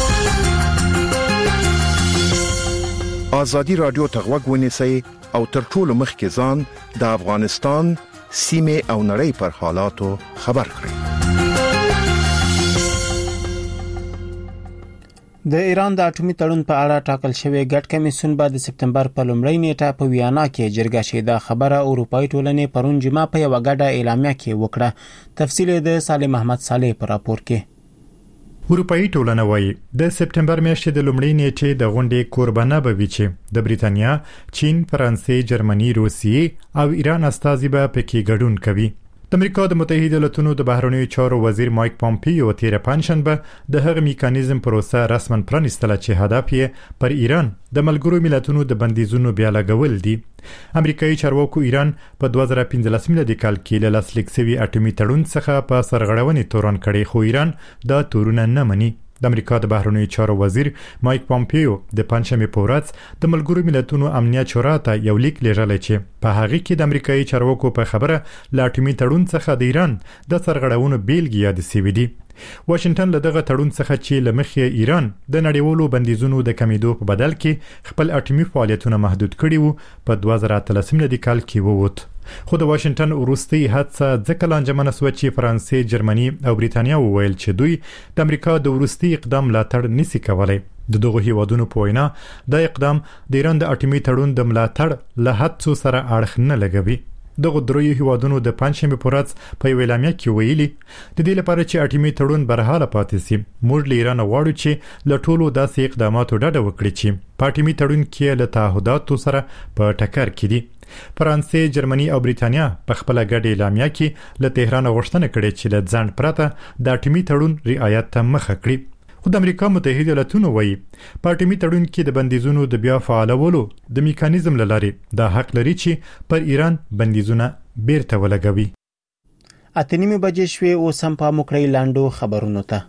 آزادي رادیو ته غوږ ونیسئ او تر ټولو مخکې ځان د افغانستان سیمه او نړۍ پر حالاتو خبر کړئ. د ایران د اټومي تړون په اړه ټاکل شوی ګډ کمیسیون به د سپتمبر په لومړۍ نیټه په ویانا کې جرګه شي. دا خبره اروپایي ټولنې پرون جمعه په یو غډه اعلامیه کې وکړه. تفصیل د صالح محمد صالح په راپور کې. اروپایي ټولنه وایي د سپتمبر میاشتې د لومړۍ نیټې د غونډې قربانه به وي چې د بریتانیا، چین، فرانسې، جرمني، روسیې او ایران استازي به پکې ګډون کوي. د امریکا د متحده ایالاتونو د بهرنیو چارو وزیر مایک پامپیو تیر پنځشنبه د هغه میکانیزم پروسه رسماً پرانیستله چې هدف یې پر ایران د ملګرو ملتونو د بندیزونو بیا لګول دي. امریکایي چارواکو ایران په 2015 میلادي کال کې له لاسلیک شوي اټومي تړون څخه په سرغړونې تورن کړي، خو ایران دا تورونه نه مني. د امریکا د بهرنیو چارو وزیر مایک پامپیو د پنځمې په ورځ د ملګرو ملتونو امنیت شورا ته یو لیک لیږلی چې په هغه کې د امریکایي چارواکو په خبره له اټومي تړون څخه د ایران د سرغړونو بیلګې یادې شوې دي. واشنگټن له دغه تړون څخه چې لمخې ایران د نړیوالو بندیزونو د کمیدو په بدل کې خپل اټومي فعالیتونه محدود کړي وو په 2013 کال کې ووت. خو د واشنگټن وروستي هڅه ځکه لانجمنه شوه چې فرانسې، جرمني او بریتانیا وویل چې دوی د امریکا د وروستي اقدام ملاتړ نشي کولای. د دغه هیوادونو په وینا د اقدام د ایران د اټومي تړون د ملاتړ له هڅو سره اړخ نه لګوي. دغه دروي هیوادونو د پنځشنبه په ورځ په اعلامیه کې ویلي د دې لپاره چې اټومي تړون برحاله پاتې شي موږ له ایران غواړو چې له ټولو داسې اقداماتو ډډه وکړي چې په اټومي تړون کې له تعهداتو سره په ټکر کې دي. فرانسې، جرمني او بریتانیا په خپل ګډ اعلامیه کې له تهران غوښتنه کړې چې له ځنډ پرته د اټومي تړون رعایت ته مخه کړي. خو د امریکا متحده ایالاتونو وایي په اټومي تړون کې د بندیزونو د بیا فعالولو د میکانیزم لارې د حق لري چې پر ایران بندیزونه بیرته ولګوي. 8:30 بجې شوې او سم په مکړی لاندو خبرونو ته.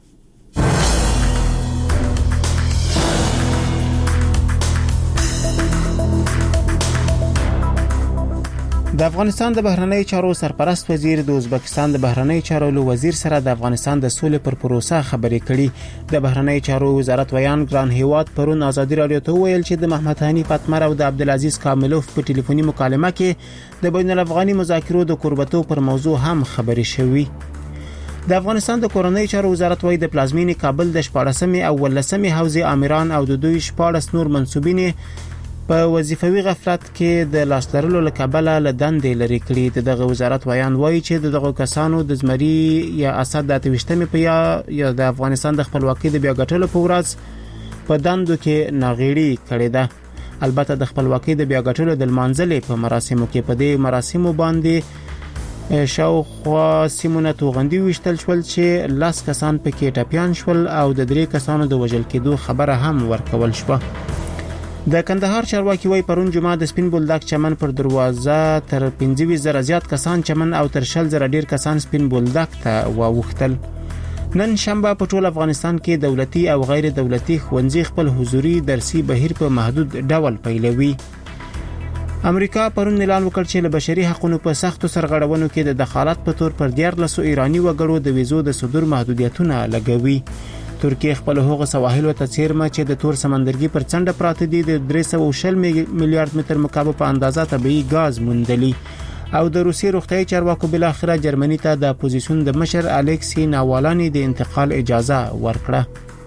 د افغانستان د بهرنی چارو سرپرست وزیر د ازبکستان د بهرنی چارو وزیر سره د افغانستان د سولې پر پروسه خبرې کړي. د بهرنی چارو وزارت ویان ګران هیواد پرون ازادي رادیو ته ویل چې د محمد هاني فاطمه او د عبدالعزیز کاملوف په ټلیفوني مکالمه کې د بین الافغاني مذاکرو د قربتو پر موضوع هم خبرې شوې. د افغانستان د کورنۍ چارو وزارت وایي د پلازمینې کابل د 14 او 15 حوزې امیران او د دوی 14 نور منسوبین په وظیفوي غفلت کې د لاسلرلو لکابله لدندې لري کړي. دغه وزارت ویان وایي چې دغه کسانو د زمری یا اسد د 28مې په یا د افغانستان د خپلواکۍ د بیا ګټلو په ورځ په دندو کې ناغېړي کړې ده. البته د خپلواکۍ د بیا ګټلو د منځلې په مراسمو کې په دې مراسمو باندې شاوخوا سیمونه توغندي وشتل شول چې 10 کسان پکې ټپيان شول او د 3 کسانو د وژل کېدو خبره هم ورکول شوه. د کندهار چارواکي وای پرون جمعه د سپین بولدک چمن پر دروازه تر 15,000 زیات کسان چمن او تر 10,000 ډیر کسان سپین بولدک ته واوختل. نن شنبه په ټول افغانستان کې دولتي او غیر دولتي ښوونځي خپل حضوري درسي بهیر په محدود ډول پیلوي. امریکا پرون اعلان وکړ چې له بشري حقوقو په سختو سرغړونو کې د دخالت په تور پر 14 ایرانی وګړو د ویزو د صدور محدودیتونه لګوي. ترکیه خپل هغه سواحل او تڅیرمه چې د تور سمندرګي پر څنډه پراته دي د 360 میلیارډ متر مکعب په اندازه طبيعي غاز موندلي. او د روسي روغتيایي چارواکو بل اخره جرمني ته د اپوزيشن د مشر الکسي ناوالاني د انتقال اجازه ورکړه.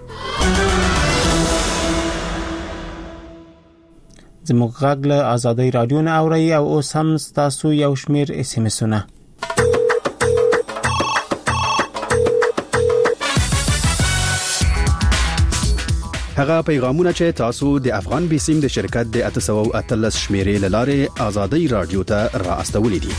زموږ غږ له آزادۍ رادیو نه اوري او اوس هم تاسو یو شمیر اس ام اسونه. هغه پیغامونه چې تاسو د افغان بیسیم د شرکت د 813 شمیرې لاره آزادۍ رادیو ته را استولې دي.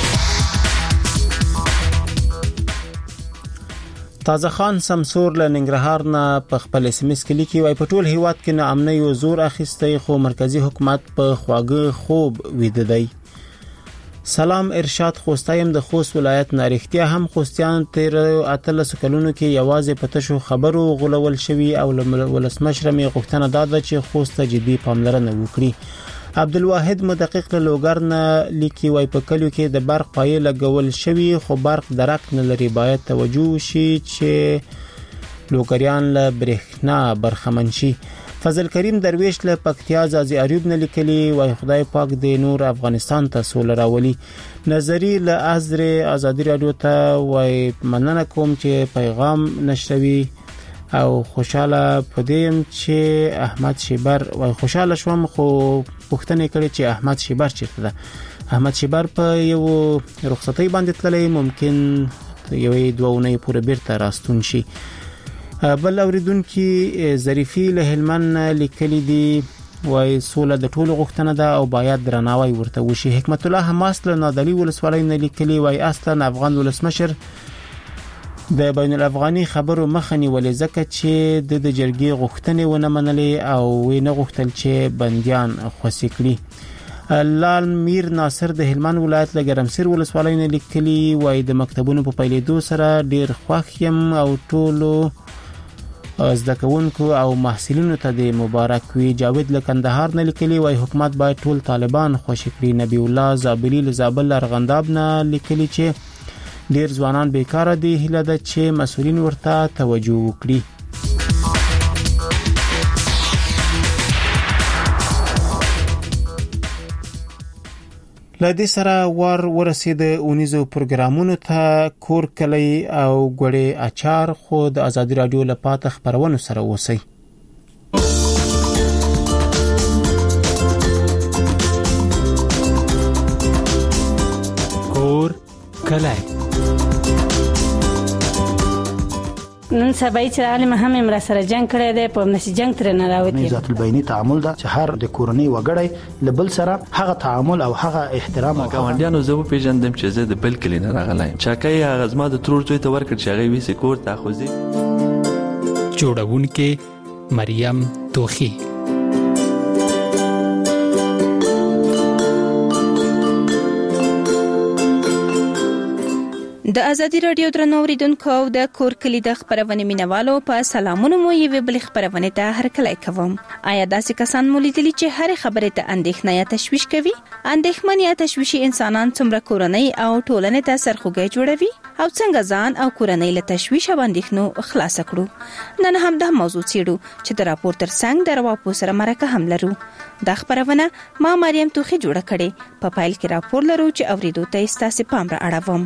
تازه خان سمسور له ننګرهار نه په خپل اس ام اس کې لیکي وای په ټول هیواد کې ناامنۍ او زور اخیستي خو مرکزی حکومت په خواږه خوب ویده دی. سلام ارشاد خوستایم د خوست ولایت نارښتیا هم خوستیان تیر 18 کلونو کې یوازې پته شو خبرو غولول شوی او ولسمشر می غوښتنه داده چې خوست جدي پاملرنه وکړي. عبدالواحد مدقق له لوګر نه لیکي وای په کلیو کې د برق پای لګول شوی خو برق درک نه لري باید توجه شي چې لوګریان له برېښنا برخمن شي. فضل کریم درویش له پکتیا زازي اریوب نه لیکلي وای خدای پاک دې نور افغانستان ته سول راولي. نظری له ازر آزادی رادیو ته وای مننه کوم چې پیغام نشروي او خوشاله پدیم چې احمد شیبر وای خوشاله شوم خو پوښتنه کړې چې احمد شیبر چیرته ده. احمد شیبر په یو رخصتۍ باندې تللی ممکن یوې دوونه پورې بیرته راستون شي. بل اوریدونکو ظریفی له هلمند لیکلي دي وای سوله د ټولو غوښتنه ده او باید درناوی ورته وشي. حکمت الله حماس له نادلی ولسوالۍ نه لیکلي وای اصلا افغان ولسمشر د بین الافغاني خبرو مخنی ولې ځکه چې د جرګې غوښتنې ونه منلې او نه غوښتل چې بنديان خوشی کړي. لال میر ناصر د هلمند ولایت له ګرمسیر ولسوالۍ نه لیکلي وای د مکتبونو په پیلېدو سره ډیر خوښ یم او ټولو زده کوونکو او محصلینو ته د مبارک وي. جاوید له کندهار نه لیکلي وای حکومت باید ټول طالبان خوشی کړي. نبی الله زابلی له زابل ارغنداب نه لیکلي چې ډیر ځوانان بیکاره دي. هیله ده چې مسؤلین ورته توجه وکړي. لدې سره ورسید اونیزو پروګرامونو ته کور کلی او ګوړې اچار خو د ازادي رادیو لپاره خبرونه سره اوسئ. کور کلی نن سبا چې عالم هم امر سره جنگ کړی دی په نشي جنگ تر نه راوتی. ذات البینی تعامل دا چې هر د کورنۍ وګړي لبل سره هغه تعامل او هغه احترام او ګاونډیانو زه په پیژندم چې زه د بل کلی نه راغلی چاکای هغه زما د ترور څوی ته ورکړ چې هغه ویسي کور ته خوځي. جوړونکې مریم توخی. د ازادي رادیو درنو اوریدونکو د کور کلی د خبرونه مینوالو په سلامونه مو یو بل خبرونه ته هرکلی کوم. آیا داسې کسان مولیدلی چې هر خبره ته اندېښنه یا تشویش کوي؟ اندېښمن یا تشویشي انسانان څومره کورنۍ او ټولنې ته سرخوږی جوړوي او څنګه ځان او کورنۍ له تشویش او اندېښنو خلاص کړو؟ نن هم د موضوع څېړو چې د راپور تر څنګ د رواپو سره مرکه هم لرو. دا خبرونه ما مریم توخی جوړه کړې. په فایل کې راپور لرو چې اوریدو ته ستاسو پام را اړوم.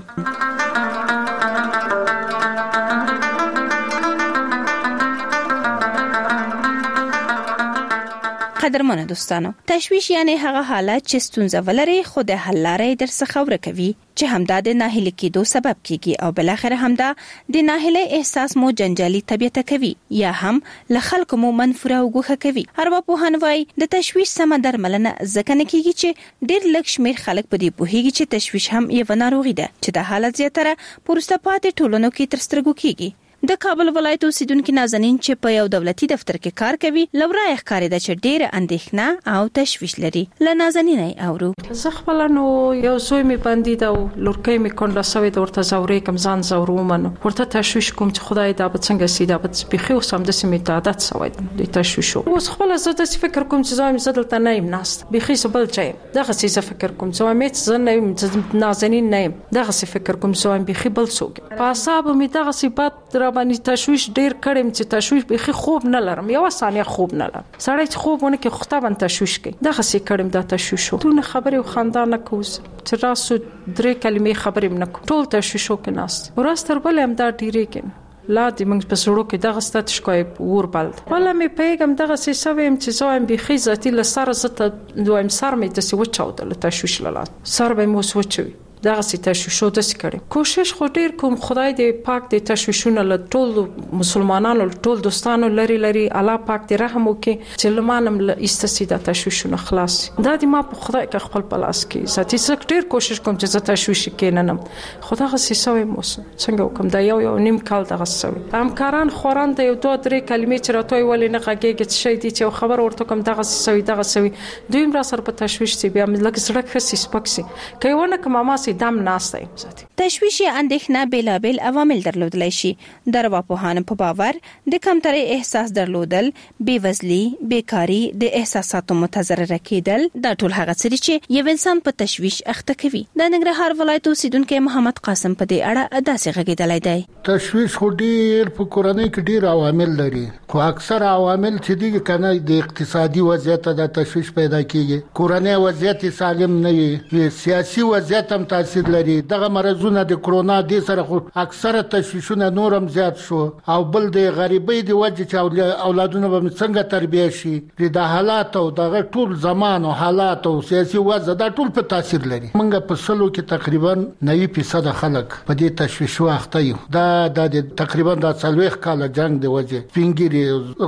قدرمنو دوستانو، تشویش یعنی هغه حالت چې ستونزه ولري خو د حل لارې درڅخه ورکوي چې همدا د ناهیلي کېدو سبب کیږي او بل اخر همدا د ناهیلي احساس مو جنجالي طبيعت کوي یا هم له خلکو مو منفوره او ګوښه کوي. ارواپوهان وايي د تشویش سم درملنه ځکه نه کیږي چې ډېر لږ شمېر خلک په دې پوهیږي چې تشویش هم یو ناروغي ده چې د حالت زیاتره پورسته پاتې ټولنو کې تر سترګو کیږي. د کابل ولایت اوسیدونکو نازنین چې په یو دولتي دفتر کې کار کوي لورا ښکاري د چې ډېر اندېښنه او تشویش لري. ل نازنین اورو زه خپل نو یو زوی می باندې دا لورکې می کونډه سوي د ورته زورې کم ځان زورومن ورته تشویش کوم چې خدای دا به څنګه سي دا به بخي او سم د سیمه عادت سوي د تشویش اوس خپل زه د فکر کوم چې زوی می زدل ته نه يم ناست بخي سبل چي دغه څه فکر کوم زوی می زه نه نازنین نه دغه څه فکر کوم زوی بخي بل څوک په حساب می دغه صفات باندې تشویش ډیر کړم چې تشویش به خوب نه لرم یو ثانیه خوب نه لرم سړی چې خوبونه کې خطا باندې تشویش کوي دغه سې کړم دا تشویش ټول خبرې او خاندان کوز چې راسو درې کلمې خبرې نه ټول تشویش کې ناس ورستر بل هم دا ډیرې کې لا د موږ په سړو کې دغه ستات شکای ور بلد ولا مې پیغام دغه سې سویم چې زویم به خیزتی لسر زته دویم سر مې د سی وچاو د تشویش لاله سر به مو سوچوي دغه سي تشویشو د سکړي کوشش خو ډیر کوم خدای دې پاک دې تشویشونه له ټول مسلمانانو ټول دوستانو لري الله پاک دې رحم وکړي چې لمانم استسي د تشویشونه خلاص دا دې ما په خدای کې خپل پلاس کې ساتي سک ډیر کوشش کوم چې زه تشویش کیننم خدای سي سوي مو څنګه کوم دا یو نیم کال دغه سوي همکاران خوران ته یو دوه درې کلمې چې راتوي ولې نه غږیږي چې شي دي چې خبر ورته کوم دغه سوي دویم را سر په تشویش سي بیا لکه سړک خسي سپکسي کوي ونه کومه دم ناسته تشویش یا اندېښنه بیلابل عوامل درلودلی شي. د ارواپوهانو په باور د کمترۍ احساس درلودل، بېوزلي، بیکاري، د احساساتو متضرره کېدل دا ټول هغه څه دي چې یو انسان په تشویش اخته کوي. د ننګرهار ولایت اوسیدونکو محمد قاسم په دې اړه داسې غږېدلی دی. تشویش خو ډېر په کورنۍ کې ډېر عوامل لري خو اکثر عوامل چې دي کنه د اقتصادي وضعیت د تشویش پیدا کیږي. کورنۍ وضعیت سالم نه وي، سیاسي وضعیت هم تاثیر لري. دغه مرزونه د کرونا د سره خو اکثره تشویشونه نورم زیات شو او بل د غریبۍ د وجه چې اولادونه به څنګه تربیه شي د حالات او دغه ټول زمان او حالات او سیاسي وضع دا ټول په تاثیر لري. موږ په سلو کې تقریبا 90% خلک په دې تشویش واخته یو. دا د تقریبا د 40 کال جنگ د وجه سپینګری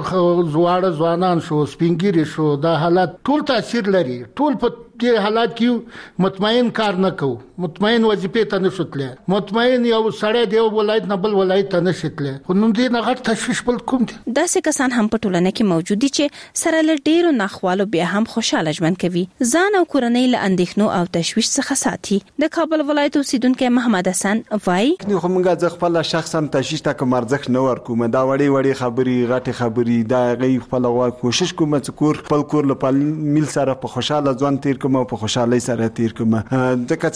زواړه ځوانان شو سپینګری شو دا حالات ټول تاثیر لري. ټول په دې حالات کې مطمئن کار نه کوو، مطمئن وظیفه ته نشوتله، مطمئن یو سړی دی ولایت نه بل ولایت ته نشوتله. خو نن دې نه غټ تشویش بل کوم دي. داسې کسان هم په ټولنه کې موجود دي چې سره له ډیرو ناخوالو بیا هم خوشاله ژوند کوي. ځان او کورنۍ له اندېښنو او تشویش څخه ساتي. د کابل ولایت اوسیدونکو محمد حسن وایي خو موږ خپل شخصا تشویش ته کوم ارزښت نه ورکوم. دا وړي خبري غټي خبري دا غي خپل کوشش کوم چې خپل کور له میل سره په خوشاله ځوان تیر کوم او په خوشحالۍ سره تیر کوم. ځکه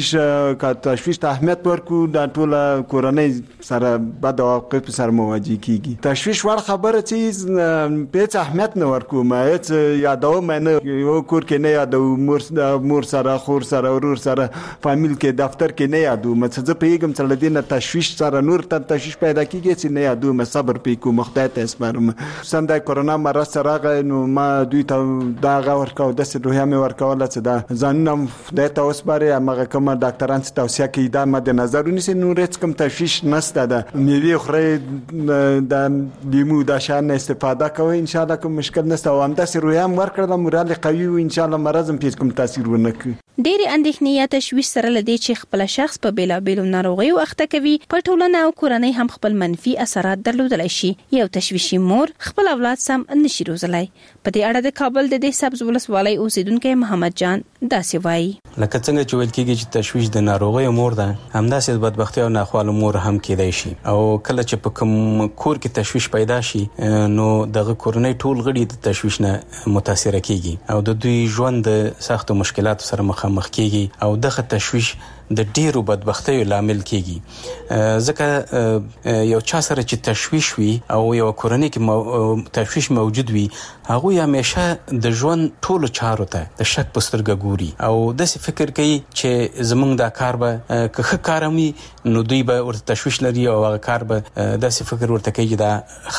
چې تشویش ته اهمیت ورکو د ټول کورنۍ سره بد عواقب سره مواجه کیږي. تشویش ور خبره چې په اهمیت نه ورکو ما هیڅ یادوم نه یو کور کې نه یادو مور سره خور سره ورور سره فامیل کې دفتر کې نه یادو ما څه پیغام سره دینه تشویش سره نور ته تشویش پیدا کیږي چې نه یادو ما صبر پې کوم خدای ته اسپارم. سم د کرونا مرض سره نو ما دوی ته دا غور کاو د روحیه مې ورکول چې دا ځانم خدای ته اسپاره هغه کوم ډاکټران څه توصیه کوي دا مد نظر ونیسي. نور هیڅ کوم تشویش نشته ده. میوه خوري د لیمو د شان استفاده کوي ان شاء الله کوم مشکل نشته او هم د روحیه ورکړه مورال قوي او ان شاء الله مرزم پیس کوم تاثیر ونه کوي. ډېر اندېښنې یا تشویش سره لدی چې خپل شخص په بیلابېلو ناروغیو اخته کوي په ټولنه او کورنۍ هم خپل منفي اثرات درلودلی شي. یو تشویشي مور خپل اولاد سم نشي روزلای. په دې اړه د کابل د سبز ولسوالۍ اوسیدونکو محمد جان داسې وایي. لکه څنګه چې ویل کېږي چې تشویش د ناروغیو مور ده همداسې د بدبختۍ او ناخوالو مور هم کېدای شي او کله چې په کوم کور کې تشویش پیدا شي نو دغه کورنۍ ټول غړي د تشویش نه متاثر کیږي او د دوی ژوند د سختو مشکلاتو سره مخامخ کیږي او دغه تشویش د ډیرو بدبختیو لامل کیږي. ځکه یو چا سره چې تشویش وي او یو کورنۍ کې تشویش موجود وي هغه همیشه د ژوند ټولو چارو ته د شک په سترګه ګوري او داسې فکر کوي چې زمونږ دا کار به که ښه کار وي نو دوی به ورته تشویش لري او هغه کار به داسې فکر ورته کوي دا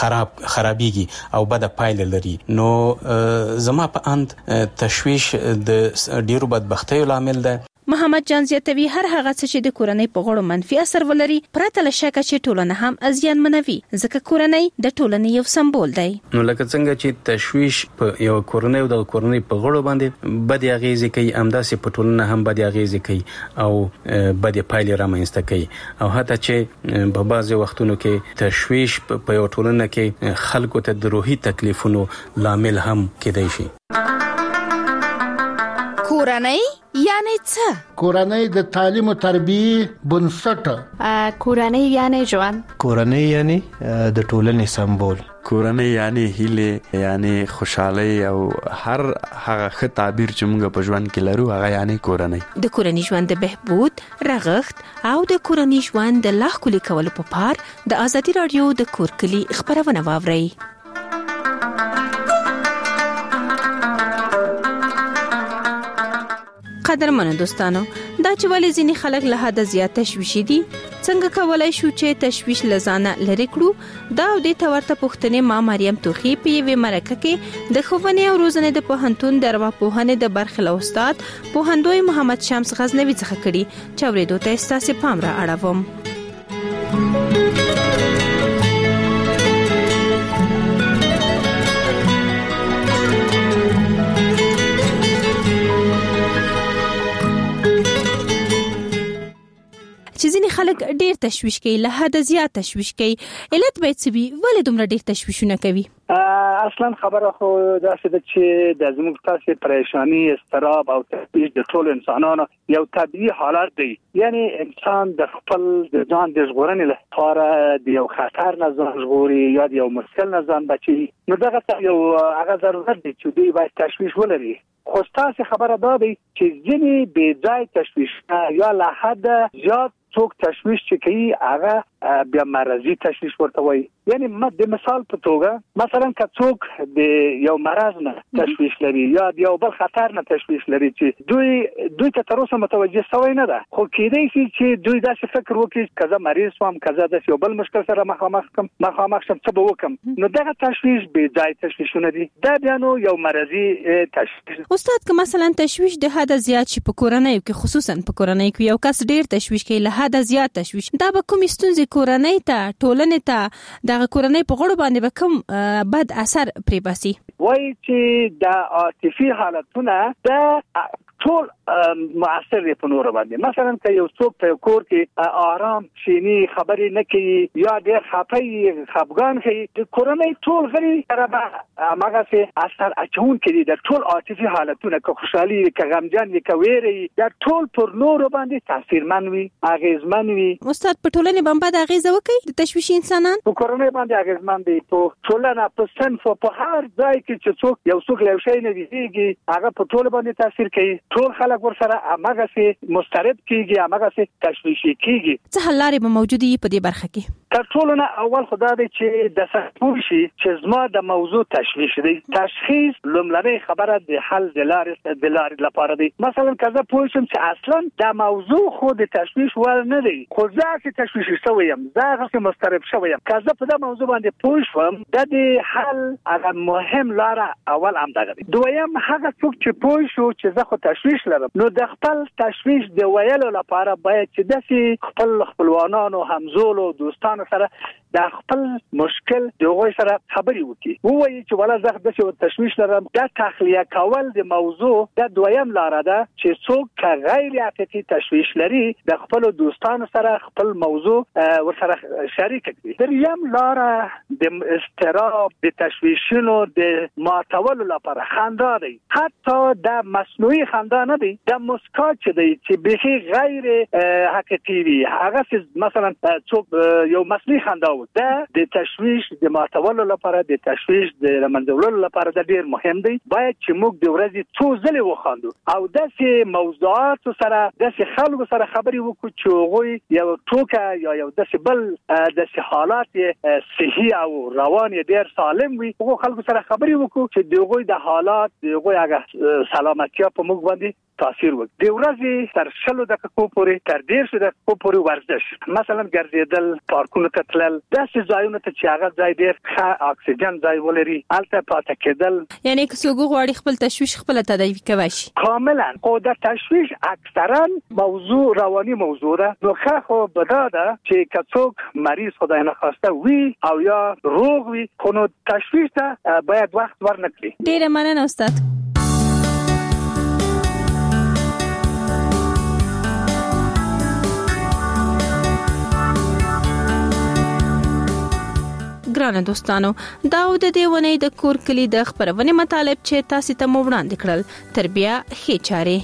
خرابېږي او بده پایله لري. نو زما په اند تشویش د ډیرو بدبختیو لامل ده. محمد جان زیاتوي هر هغه څه چې د کورنۍ په غړو منفي اثر ولري پرته له شکه چې ټولنه هم ازیان منوي ځکه کورنۍ د ټولنې یو سمبول دی. نو لکه څنګه چې تشویش په یو کورنۍ او د کورنۍ په غړو باندې بد اغیزې کوي همداسې په ټولنه هم بد اغیزې کوي او بد پایلې رامنځته کوي او حتی چې په بعضي وختونو کې تشویش په یو ټولنه کې خلکو ته د روحي تکلیفونو لامل هم کېدای شي. کورنۍ یعنی څه؟ کورنۍ د تعلیم او تربیه بنسټ. کورنۍ یعنی ژوند. کورنۍ یعنی د ټولنې سمبول. کورنۍ یعنی هیله یعنی خوشحالي او هر هغه ښه تعبیر چې موږ په ژوند کې لرو هغه یعنی کورنۍ. د کورنۍ ژوند د بهبود رغښت او د کورنۍ ژوند د لا ښکلي کولو په پار د ازادي رادیو د کورکلي خبرونه واورئ. قدرمنو دوستانو دا چې ولې ځینې خلک له حده زیات تشویشي دي څنګه کولای شو چې تشویش لزانه لری کړو دا د تورته پښتنې ما مریم توخی په یوه مرکه کې د خوونې او روزنې د پوهنتون د ارواپوهنې د برخه استاد پوهندوی محمد شمس غزنوی څخه کړي چې ورېدو ته ستاسو پام را اړوم. چې ځینې خلک ډېر تشویش کوي له حده زیات تشویش کوي علت به څه وي ولې دومره ډېر تشویشونه کوي؟ اصلا خبره خو داسې ده چې د زموږ تاسې پریشانی اضطراب او تشویش د ټول انسانانو یو طبیعي حالت دی. یعنی انسان د خپل د ځان د ژغورنې لپاره د یو خطر نه ځان ژغوري یا د یو مشکل نه ځان بچي نو دغه یو هغه ضرورت دی چې دوی باید تشویش ولري. خو تاسې خبره ده چې ځینې بې ځای تشویش یا له حده زیات څوک تشویش چې کوي هغه بیا مرضی تشویش ورته وایي. یعنی د مثال په توګه مثلا که څوک د یو مرض نه تشویش لري یا د یو بل خطر نه تشویش لري چې دوی ته تر اوسه متوجه شوی نه ده خو کېدای شي چې دوی داسې فکر وکړي که زه مریض شوم که زه داسې یو بل مشکل سره مخامخ شم څه به وکړم نو دغه تشویش بې ځای تشویشونه دي. دا بیا نو یو مرضی تشویش. استاد که مثلا تشویش د حد زیات شي په کورنۍ کې خصوصا په کورنۍ کې یو کس ډیر تشویش کوي له حد زیات تشویش دا به کوم ستونزې کورنۍ ته ټولنې ته د کورنۍ په غړو باندې به کوم بد اثر پرې باسي؟ وایي چې د عاطفي حالتونه د ټول مؤثر دی په نور باندې. مثلا که یو څوک په کور کې آرام شینی خبرې نه کوي یا ډېر خفګان کوي، د کورنۍ ټول غړي سره به هماغسې اثر اچون کوي. د ټول عاطفي حالتونه که خوشحالي وي که غمجن وي که ویره وي دا ټول پر نورو باندې تاثیرمن وي، اغېزمن وي. استاد په ټولنې باندې اغېزه وکړي د تشویش انسانان په کورنۍ باندې اغېزمن دي، په ټولنه په صنف په هر ځای کې چې څوک یو څوک له شي نه دیږي هغه په ټول باندې تاثیر کوي. ټول خلک ورسره هماغسې مسترب کیږي، هماغسې تشویشي کیږي. څه حل لارې به موجودې په دې برخه کې؟ تر ټولو نه اول خدا دی چې د سپور شي چې زما د موضوع تشویش دی. تشخیص لومړنۍ خبره د حل د لارې لپاره دی. مثلا که زه پوه شم چې اصلا د موضوع خو د تشویش ول نه دی، خو زه چې تشویشي شوی یم، زه هغه مسترب شوی یم، که زه په دا موضوع باندې پوه شوم د حل هغه مهم لاره اول همدغه دی. دویم هغه څوک چې پوه شو چې زه خو تشویش لرم نو د خپل تشویش د ویلو لپاره باید چې داسې خپلوانانو همزولو دوستانو سره د خپل مشکل دغه سره خبري وکړي، وایي چې ولا زه د تشویش لرم. دا تخلیه کول د موضوع د دویم لاره ده چې څوک غیر عاطفي تشویش لري د خپل دوستانو سره خپل موضوع ورسره شریک کړي. دریم لاره د اضطراب د تشویشونو د ماتولو لپاره خندا دی. حتی د مصنوعي خندا نه دی، د مسکا چې دی چې به غیر حقیقي وي. هغه مثلا څوک یو مصنوعي خندا دا د تشویش د ماتولو لپاره، د تشویش د رمنځولو لپاره د ډیر مهم دی. باید چې موږ د ورځې څو ځله وخاندو او داسې موضوعات سره داسې خلکو سره خبرې وکړو چې هغوی یو ټوکه یا یو داسې بل داسې حالات صحي او روان ډیر سالم وي، هغو خلکو سره خبرې وکړو چې د هغوی د حالات د هغوی هغه سلامتیا په موږ باندې تاثیر وکړي. د ورځې تر 60 دقیقو پورې تر 1.5 دقیقو پورې ورزش، مثلا ګرځېدل، پارکونو ته تلل، داسې ځایونو ته چې هغه ځای ډېر ښه اکسیجن ځای ولري هلته پاتې کېدل. یعنی که څوک غواړي خپل تشویش خپل تداوی کوي شي کاملا. خو د تشویش اکثرا موضوع رواني موضوع ده، نو خو بدا ده چې که څوک مریض خدای نخواسته وي او یا روغ وي خو نو تشویش ته باید وخت ورنکړي. ډېره مننه استاد. ګرانه دوستانو، دا د دې ونې د کور کلی د خبرونه مطالب چې تاسو ته مو وړاندې کړل تر بیا ښه چاري.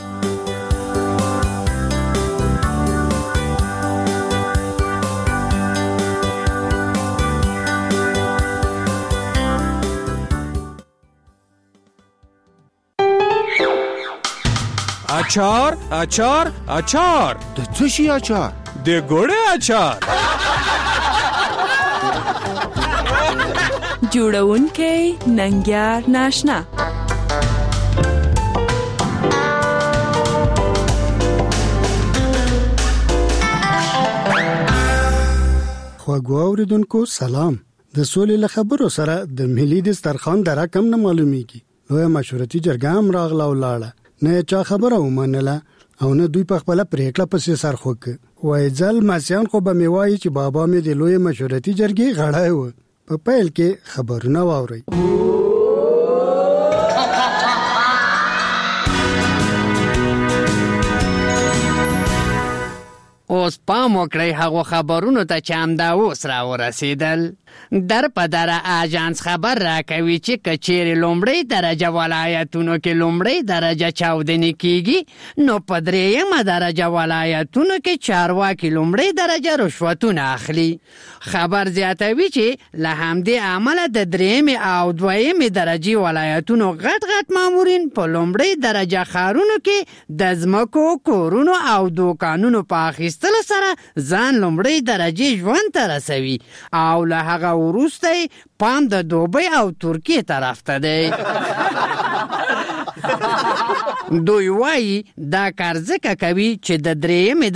اچار اچار اچار د څه شي اچار؟ د ګوړې اچار. جوړونکې ننګیار ناشنا. خواږه اوریدونکو سلام. د سولې له خبرو سره د ملي دسترخوان د رقم نه معلومیږي. لوی مشورتي جرګه هم راغله ولاړه، نه چا خبره ومنله او نه دوی په خپل پریکړه پسې سر خوک. وای ځل ماسیان خو به میوای چې بابا مې د لوی مشورتي جرګې غړای و. په پیل کې خبرونه واوري. اوس پام وکړئ هغو خبرونو ته چې همدا اوس را ورسېدل. در په دره آژانس خبر راکوي چې که چیرې لومړۍ درجه ولایتونو کې لومړۍ درجه چاودنې کیږي نو په درېیمه درجه ولایتونو کې چارواکي لومړۍ درجه رشوتونه اخلي. خبر زیاتوي چې له همدې عمله د درېیمې او دویمې درجې ولایتونو غټ مامورین په لومړۍ درجه ښارونو کې د ځمکو، کورونو او دوکانونو په اخیستلو سره ځان لومړۍ درجې ژوند ته رسوي او له هغه وروسته پام د دوبۍ او ترکیې طرف ته دی. دوی وایي دا کار ځکه کوي چې د درېیمې